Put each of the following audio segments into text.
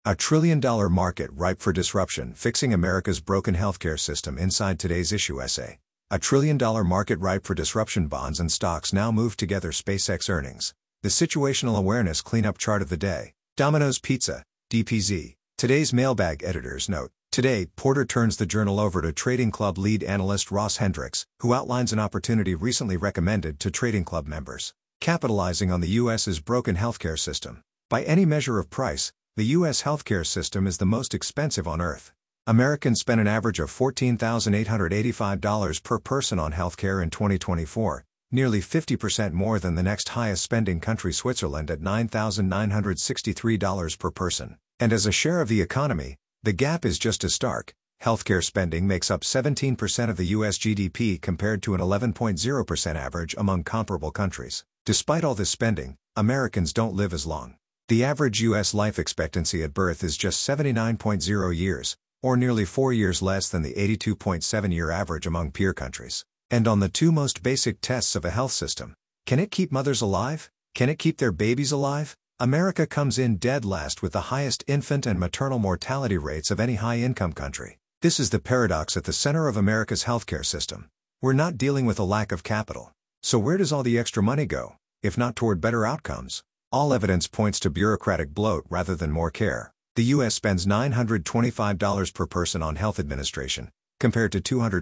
A trillion-dollar market ripe for disruption, fixing America's broken healthcare system. Inside today's issue essay. A trillion-dollar market ripe for disruption. Bonds and stocks now move together. SpaceX earnings. The situational awareness cleanup chart of the day. Domino's Pizza, DPZ. Today's mailbag editor's note. Today, Porter turns the journal over to Trading Club lead analyst Ross Hendricks, who outlines an opportunity recently recommended to Trading Club members. Capitalizing on the U.S.'s broken healthcare system. By any measure of price, the U.S. healthcare system is the most expensive on Earth. Americans spent an average of $14,885 per person on healthcare in 2024, nearly 50% more than the next highest spending country, Switzerland, at $9,963 per person. And as a share of the economy, the gap is just as stark. Healthcare spending makes up 17% of the U.S. GDP compared to an 11.0% average among comparable countries. Despite all this spending, Americans don't live as long. The average U.S. life expectancy at birth is just 79.0 years, or nearly 4 years less than the 82.7-year average among peer countries. And on the two most basic tests of a health system, can it keep mothers alive? Can it keep their babies alive? America comes in dead last with the highest infant and maternal mortality rates of any high-income country. This is the paradox at the center of America's healthcare system. We're not dealing with a lack of capital. So where does all the extra money go, if not toward better outcomes? All evidence points to bureaucratic bloat rather than more care. The U.S. spends $925 per person on health administration, compared to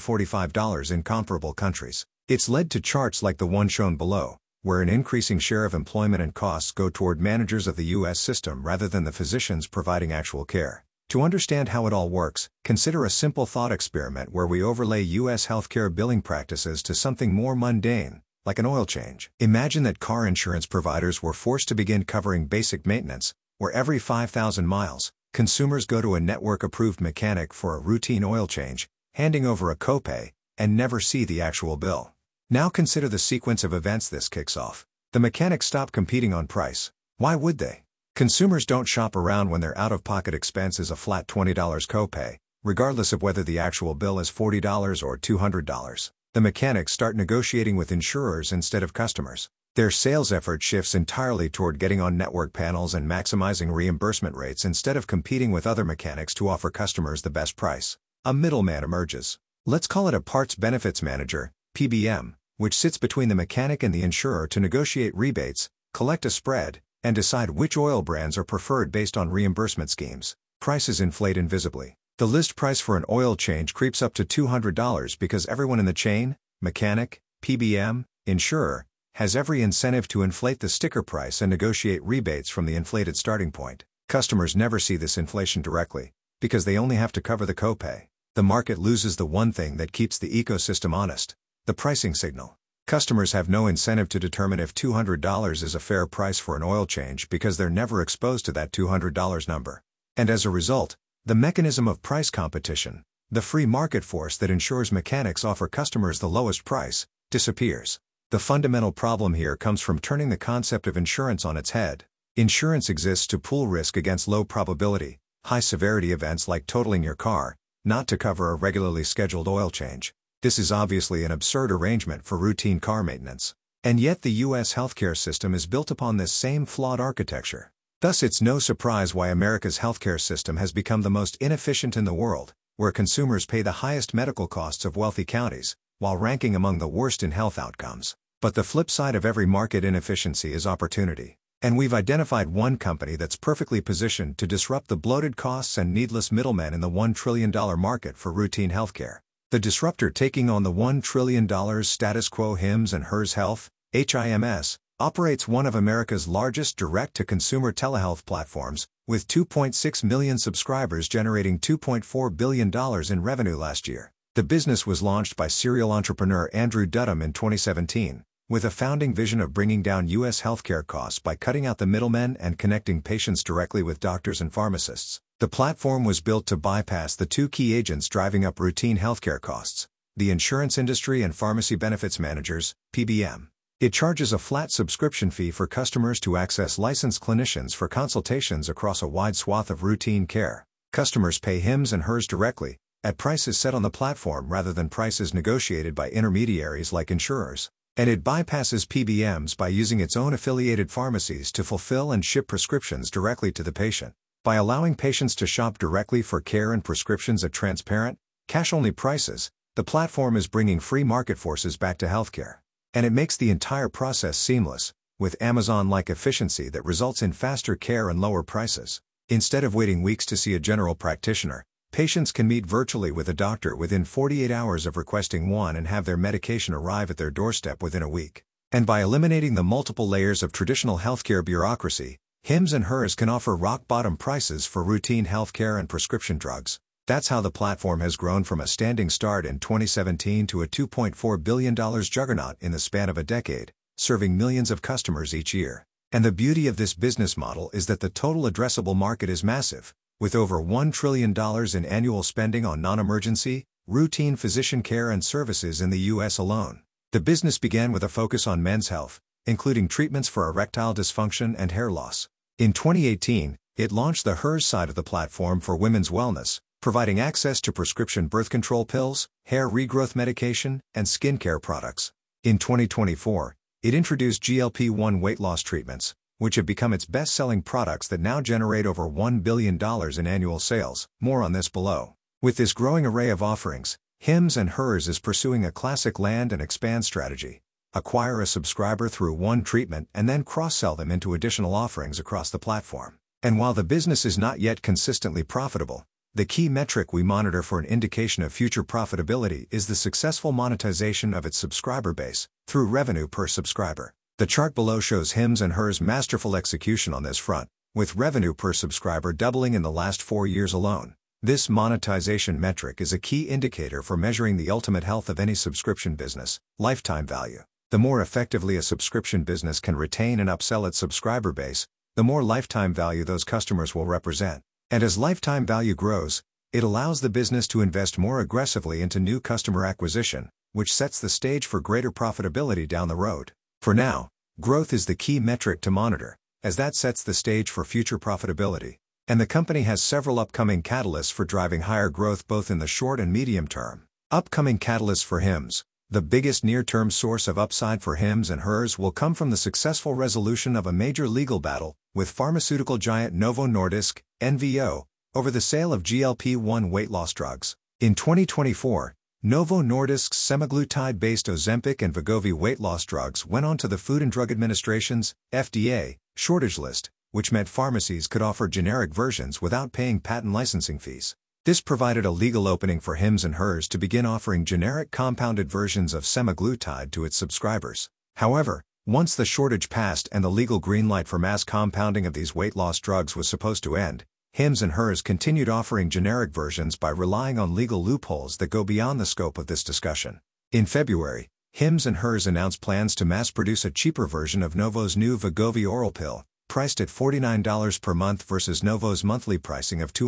$245 in comparable countries. It's led to charts like the one shown below, where an increasing share of employment and costs go toward managers of the U.S. system rather than the physicians providing actual care. To understand how it all works, consider a simple thought experiment where we overlay U.S. healthcare billing practices to something more mundane, like an oil change. Imagine that car insurance providers were forced to begin covering basic maintenance, where every 5,000 miles, consumers go to a network-approved mechanic for a routine oil change, handing over a copay, and never see the actual bill. Now consider the sequence of events this kicks off. The mechanics stop competing on price. Why would they? Consumers don't shop around when their out-of-pocket expense is a flat $20 copay, regardless of whether the actual bill is $40 or $200. The mechanics start negotiating with insurers instead of customers. Their sales effort shifts entirely toward getting on network panels and maximizing reimbursement rates instead of competing with other mechanics to offer customers the best price. A middleman emerges. Let's call it a parts benefits manager, PBM, which sits between the mechanic and the insurer to negotiate rebates, collect a spread, and decide which oil brands are preferred based on reimbursement schemes. Prices inflate invisibly. The list price for an oil change creeps up to $200 because everyone in the chain, mechanic, PBM, insurer, has every incentive to inflate the sticker price and negotiate rebates from the inflated starting point. Customers never see this inflation directly, because they only have to cover the copay. The market loses the one thing that keeps the ecosystem honest: the pricing signal. Customers have no incentive to determine if $200 is a fair price for an oil change because they're never exposed to that $200 number. And as a result, the mechanism of price competition, the free market force that ensures mechanics offer customers the lowest price, disappears. The fundamental problem here comes from turning the concept of insurance on its head. Insurance exists to pool risk against low probability, high severity events like totaling your car, not to cover a regularly scheduled oil change. This is obviously an absurd arrangement for routine car maintenance. And yet the U.S. healthcare system is built upon this same flawed architecture. Thus it's no surprise why America's healthcare system has become the most inefficient in the world, where consumers pay the highest medical costs of wealthy counties, while ranking among the worst in health outcomes. But the flip side of every market inefficiency is opportunity. And we've identified one company that's perfectly positioned to disrupt the bloated costs and needless middlemen in the $1 trillion market for routine healthcare. The disruptor taking on the $1 trillion status quo, Hims & Hers Health, HIMS, operates one of America's largest direct-to-consumer telehealth platforms, with 2.6 million subscribers generating $2.4 billion in revenue last year. The business was launched by serial entrepreneur Andrew Dudum in 2017, with a founding vision of bringing down U.S. healthcare costs by cutting out the middlemen and connecting patients directly with doctors and pharmacists. The platform was built to bypass the two key agents driving up routine healthcare costs: the insurance industry and pharmacy benefits managers, PBM. It charges a flat subscription fee for customers to access licensed clinicians for consultations across a wide swath of routine care. Customers pay Hims & Hers directly, at prices set on the platform rather than prices negotiated by intermediaries like insurers. And it bypasses PBMs by using its own affiliated pharmacies to fulfill and ship prescriptions directly to the patient. By allowing patients to shop directly for care and prescriptions at transparent, cash-only prices, the platform is bringing free market forces back to healthcare. And it makes the entire process seamless, with Amazon-like efficiency that results in faster care and lower prices. Instead of waiting weeks to see a general practitioner, patients can meet virtually with a doctor within 48 hours of requesting one and have their medication arrive at their doorstep within a week. And by eliminating the multiple layers of traditional healthcare bureaucracy, Hims & Hers can offer rock-bottom prices for routine healthcare and prescription drugs. That's how the platform has grown from a standing start in 2017 to a $2.4 billion juggernaut in the span of a decade, serving millions of customers each year. And the beauty of this business model is that the total addressable market is massive, with over $1 trillion in annual spending on non-emergency, routine physician care and services in the U.S. alone. The business began with a focus on men's health, including treatments for erectile dysfunction and hair loss. In 2018, it launched the Hers side of the platform for women's wellness, providing access to prescription birth control pills, hair regrowth medication, and skincare products. In 2024, it introduced GLP-1 weight loss treatments, which have become its best-selling products that now generate over $1 billion in annual sales. More on this below. With this growing array of offerings, Hims & Hers is pursuing a classic land and expand strategy. Acquire a subscriber through one treatment and then cross-sell them into additional offerings across the platform. And while the business is not yet consistently profitable, the key metric we monitor for an indication of future profitability is the successful monetization of its subscriber base, through revenue per subscriber. The chart below shows Hims & Hers' masterful execution on this front, with revenue per subscriber doubling in the last 4 years alone. This monetization metric is a key indicator for measuring the ultimate health of any subscription business, lifetime value. The more effectively a subscription business can retain and upsell its subscriber base, the more lifetime value those customers will represent. And as lifetime value grows, it allows the business to invest more aggressively into new customer acquisition, which sets the stage for greater profitability down the road. For now, growth is the key metric to monitor, as that sets the stage for future profitability. And the company has several upcoming catalysts for driving higher growth both in the short and medium term. Upcoming catalysts for Hims. The biggest near-term source of upside for Hims & Hers will come from the successful resolution of a major legal battle with pharmaceutical giant Novo Nordisk, NVO, over the sale of GLP-1 weight loss drugs. In 2024, Novo Nordisk's semaglutide-based Ozempic and Wegovy weight loss drugs went onto the Food and Drug Administration's, FDA, shortage list, which meant pharmacies could offer generic versions without paying patent licensing fees. This provided a legal opening for Hims & Hers to begin offering generic compounded versions of semaglutide to its subscribers. However, once the shortage passed and the legal green light for mass compounding of these weight loss drugs was supposed to end, Hims & Hers continued offering generic versions by relying on legal loopholes that go beyond the scope of this discussion. In February, Hims & Hers announced plans to mass-produce a cheaper version of Novo's new Wegovy oral pill, priced at $49 per month versus Novo's monthly pricing of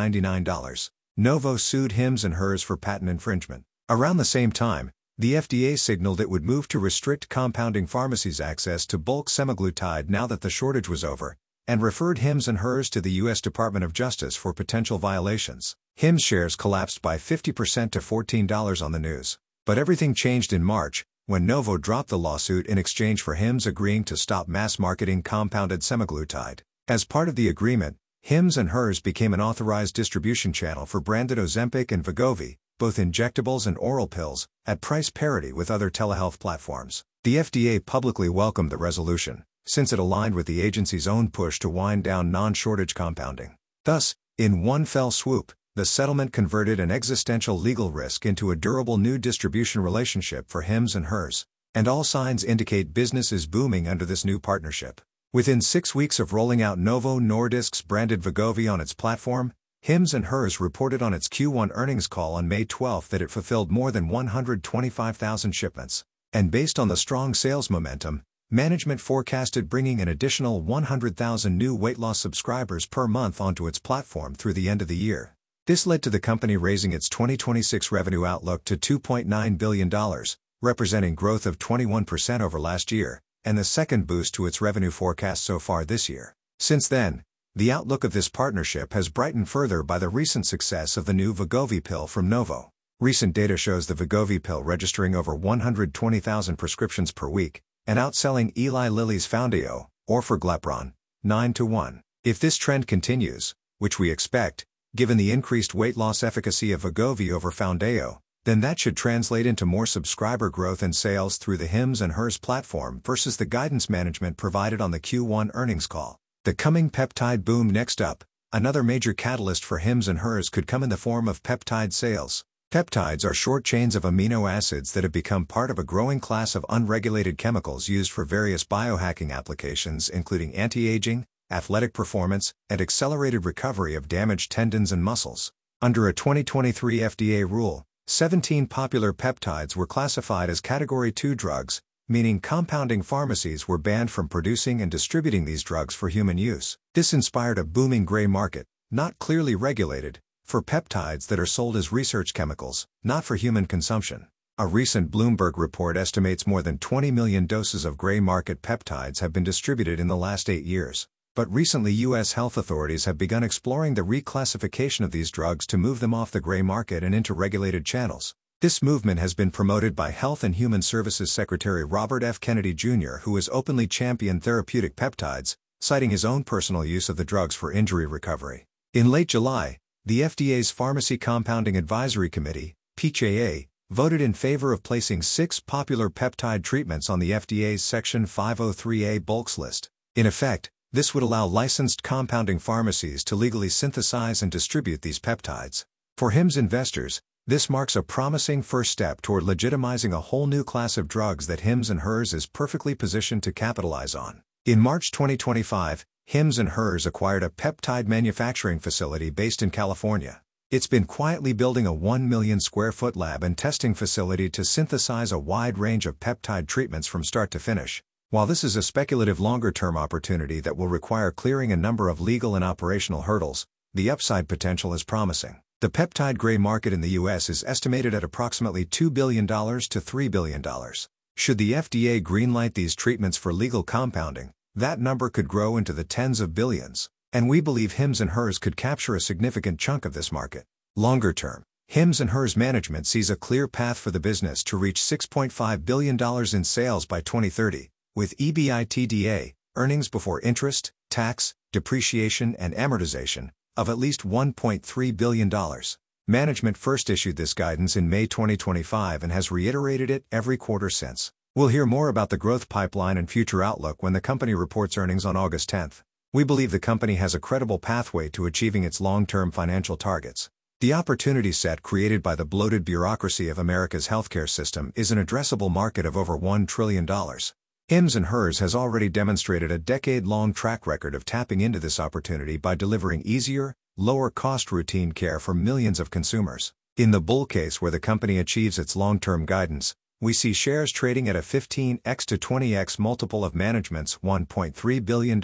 $299. Novo sued Hims & Hers for patent infringement. Around the same time, the FDA signaled it would move to restrict compounding pharmacies' access to bulk semaglutide now that the shortage was over, and referred Hims & Hers to the U.S. Department of Justice for potential violations. Hims shares collapsed by 50% to $14 on the news. But everything changed in March, when Novo dropped the lawsuit in exchange for Hims agreeing to stop mass-marketing compounded semaglutide. As part of the agreement, Hims & Hers became an authorized distribution channel for branded Ozempic and Wegovy, both injectables and oral pills, at price parity with other telehealth platforms. The FDA publicly welcomed the resolution, since it aligned with the agency's own push to wind down non-shortage compounding. Thus, in one fell swoop, the settlement converted an existential legal risk into a durable new distribution relationship for Hims & Hers. And all signs indicate business is booming under this new partnership. Within 6 weeks of rolling out Novo Nordisk's branded Wegovy on its platform, Hims & Hers reported on its Q1 earnings call on May 12 that it fulfilled more than 125,000 shipments. And based on the strong sales momentum, management forecasted bringing an additional 100,000 new weight loss subscribers per month onto its platform through the end of the year. This led to the company raising its 2026 revenue outlook to $2.9 billion, representing growth of 21% over last year, and the second boost to its revenue forecast so far this year. Since then, the outlook of this partnership has brightened further by the recent success of the new Wegovy pill from Novo. Recent data shows the Wegovy pill registering over 120,000 prescriptions per week, and outselling Eli Lilly's Foundayo, Orforglipron, 9-1. If this trend continues, which we expect, given the increased weight loss efficacy of Wegovy over Foundayo, then that should translate into more subscriber growth and sales through the Hims & Hers platform versus the guidance management provided on the Q1 earnings call. The coming peptide boom. Next up, another major catalyst for Hims & Hers could come in the form of peptide sales. Peptides are short chains of amino acids that have become part of a growing class of unregulated chemicals used for various biohacking applications including anti-aging, athletic performance, and accelerated recovery of damaged tendons and muscles. Under a 2023 FDA rule, 17 popular peptides were classified as Category 2 drugs, meaning compounding pharmacies were banned from producing and distributing these drugs for human use. This inspired a booming gray market, not clearly regulated, for peptides that are sold as research chemicals, not for human consumption. A recent Bloomberg report estimates more than 20 million doses of gray market peptides have been distributed in the last 8 years. But recently U.S. health authorities have begun exploring the reclassification of these drugs to move them off the gray market and into regulated channels. This movement has been promoted by Health and Human Services Secretary Robert F. Kennedy Jr., who has openly championed therapeutic peptides, citing his own personal use of the drugs for injury recovery. In late July, the FDA's Pharmacy Compounding Advisory Committee, PCA, voted in favor of placing 6 popular peptide treatments on the FDA's Section 503A bulks list. In effect, this would allow licensed compounding pharmacies to legally synthesize and distribute these peptides. For Hims investors, this marks a promising first step toward legitimizing a whole new class of drugs that Hims & Hers is perfectly positioned to capitalize on. In March 2025, Hims & Hers acquired a peptide manufacturing facility based in California. It's been quietly building a 1 million square foot lab and testing facility to synthesize a wide range of peptide treatments from start to finish. While this is a speculative longer-term opportunity that will require clearing a number of legal and operational hurdles, the upside potential is promising. The peptide gray market in the U.S. is estimated at approximately $2 billion to $3 billion. Should the FDA greenlight these treatments for legal compounding, that number could grow into the tens of billions, and we believe Hims & Hers could capture a significant chunk of this market. Longer term, Hims & Hers management sees a clear path for the business to reach $6.5 billion in sales by 2030, with EBITDA, earnings before interest, tax, depreciation and amortization, of at least $1.3 billion. Management first issued this guidance in May 2025 and has reiterated it every quarter since. We'll hear more about the growth pipeline and future outlook when the company reports earnings on August 10. We believe the company has a credible pathway to achieving its long-term financial targets. The opportunity set created by the bloated bureaucracy of America's healthcare system is an addressable market of over $1 trillion. Hims & Hers has already demonstrated a decade-long track record of tapping into this opportunity by delivering easier, lower-cost routine care for millions of consumers. In the bull case where the company achieves its long-term guidance, we see shares trading at a 15x to 20x multiple of management's $1.3 billion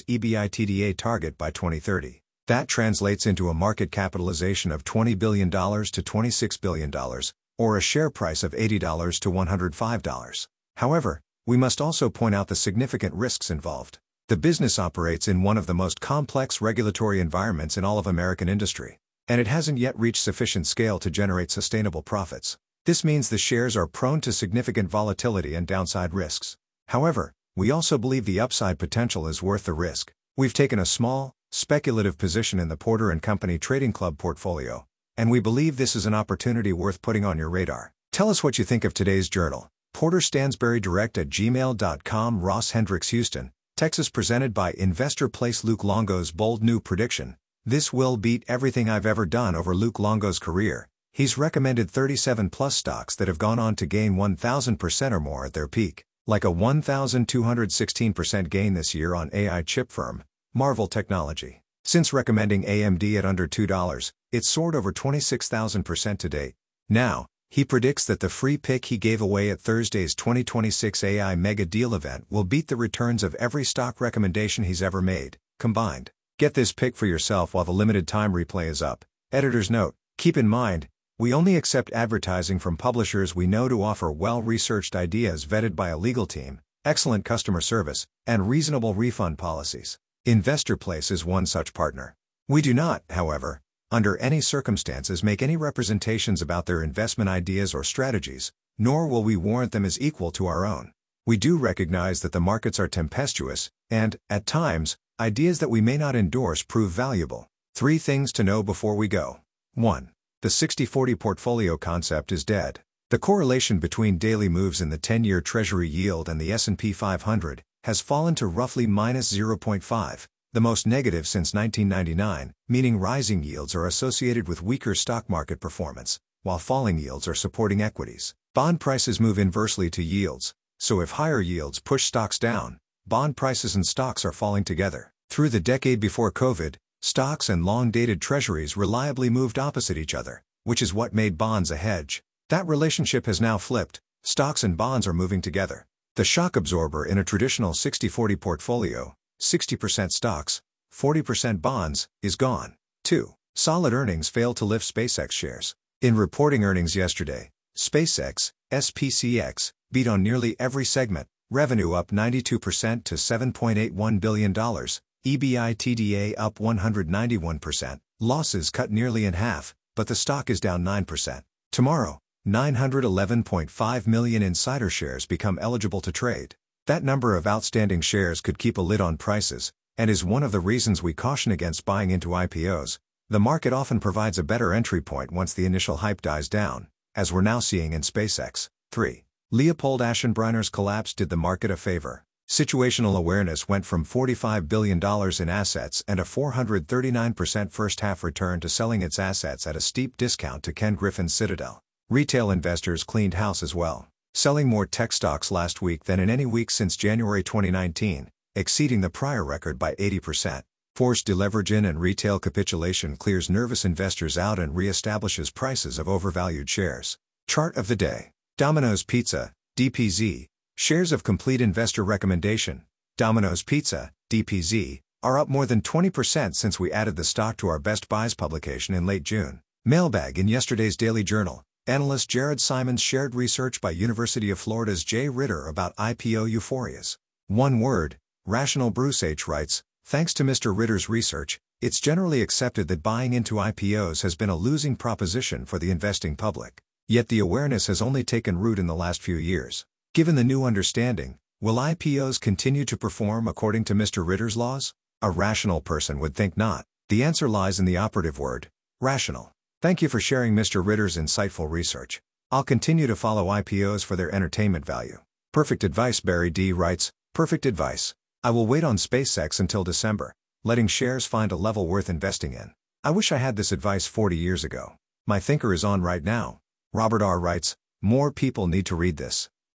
EBITDA target by 2030. That translates into a market capitalization of $20 billion to $26 billion, or a share price of $80 to $105. However, we must also point out the significant risks involved. The business operates in one of the most complex regulatory environments in all of American industry, and it hasn't yet reached sufficient scale to generate sustainable profits. This means the shares are prone to significant volatility and downside risks. However, we also believe the upside potential is worth the risk. We've taken a small, speculative position in the Porter & Company Trading Club portfolio, and we believe this is an opportunity worth putting on your radar. Tell us what you think of today's journal. Porter Stansberry direct@gmail.com. Ross Hendricks, Houston, Texas. Presented by Investor Place. Luke Longo's bold new prediction: this will beat everything I've ever done. Over Luke Longo's career, he's recommended 37+ stocks that have gone on to gain 1,000% or more at their peak, like a 1,216% gain this year on AI chip firm Marvell Technology. Since recommending AMD at under $2, it's soared over 26,000% to date. Now, he predicts that the free pick he gave away at Thursday's 2026 AI Mega Deal event will beat the returns of every stock recommendation he's ever made, combined. Get this pick for yourself while the limited time replay is up. Editor's note: keep in mind, we only accept advertising from publishers we know to offer well-researched ideas vetted by a legal team, excellent customer service, and reasonable refund policies. Investor Place is one such partner. We do not, however, under any circumstances make any representations about their investment ideas or strategies, nor will we warrant them as equal to our own. We do recognize that the markets are tempestuous, and, at times, ideas that we may not endorse prove valuable. 3 things to know before we go. 1. The 60-40 portfolio concept is dead. The correlation between daily moves in the 10-year Treasury yield and the S&P 500 has fallen to roughly -0.5, the most negative since 1999, meaning rising yields are associated with weaker stock market performance, while falling yields are supporting equities. Bond prices move inversely to yields, so if higher yields push stocks down, bond prices and stocks are falling together. Through the decade before COVID, stocks and long-dated treasuries reliably moved opposite each other, which is what made bonds a hedge. That relationship has now flipped. Stocks and bonds are moving together. The shock absorber in a traditional 60-40 portfolio, 60% stocks, 40% bonds, is gone. 2. Solid earnings fail to lift SpaceX shares. In reporting earnings yesterday, SpaceX, SPCX, beat on nearly every segment, revenue up 92% to $7.81 billion, EBITDA up 191%, losses cut nearly in half, but the stock is down 9%. Tomorrow, 911.5 million insider shares become eligible to trade. That number of outstanding shares could keep a lid on prices, and is one of the reasons we caution against buying into IPOs. The market often provides a better entry point once the initial hype dies down, as we're now seeing in SpaceX. 3. Leopold Aschenbrenner's collapse did the market a favor. Situational awareness went from $45 billion in assets and a 439% first-half return to selling its assets at a steep discount to Ken Griffin's Citadel. Retail investors cleaned house as well, selling more tech stocks last week than in any week since January 2019, exceeding the prior record by 80%. Forced deleveraging and retail capitulation clears nervous investors out and re-establishes prices of overvalued shares. Chart of the day. Domino's Pizza, DPZ. Shares of complete investor recommendation, Domino's Pizza, DPZ, are up more than 20% since we added the stock to our Best Buys publication in late June. Mailbag. In yesterday's Daily Journal, analyst Jared Simons shared research by University of Florida's Jay Ritter about IPO euphorias. One word, rational. Bruce H. writes, thanks to Mr. Ritter's research, it's generally accepted that buying into IPOs has been a losing proposition for the investing public. Yet the awareness has only taken root in the last few years. Given the new understanding, will IPOs continue to perform according to Mr. Ritter's laws? A rational person would think not. The answer lies in the operative word, rational. Thank you for sharing Mr. Ritter's insightful research. I'll continue to follow IPOs for their entertainment value. Perfect advice. Barry D. writes, perfect advice. I will wait on SpaceX until December, letting shares find a level worth investing in. I wish I had this advice 40 years ago. My thinker is on right now. Robert R. writes, more people need to read this.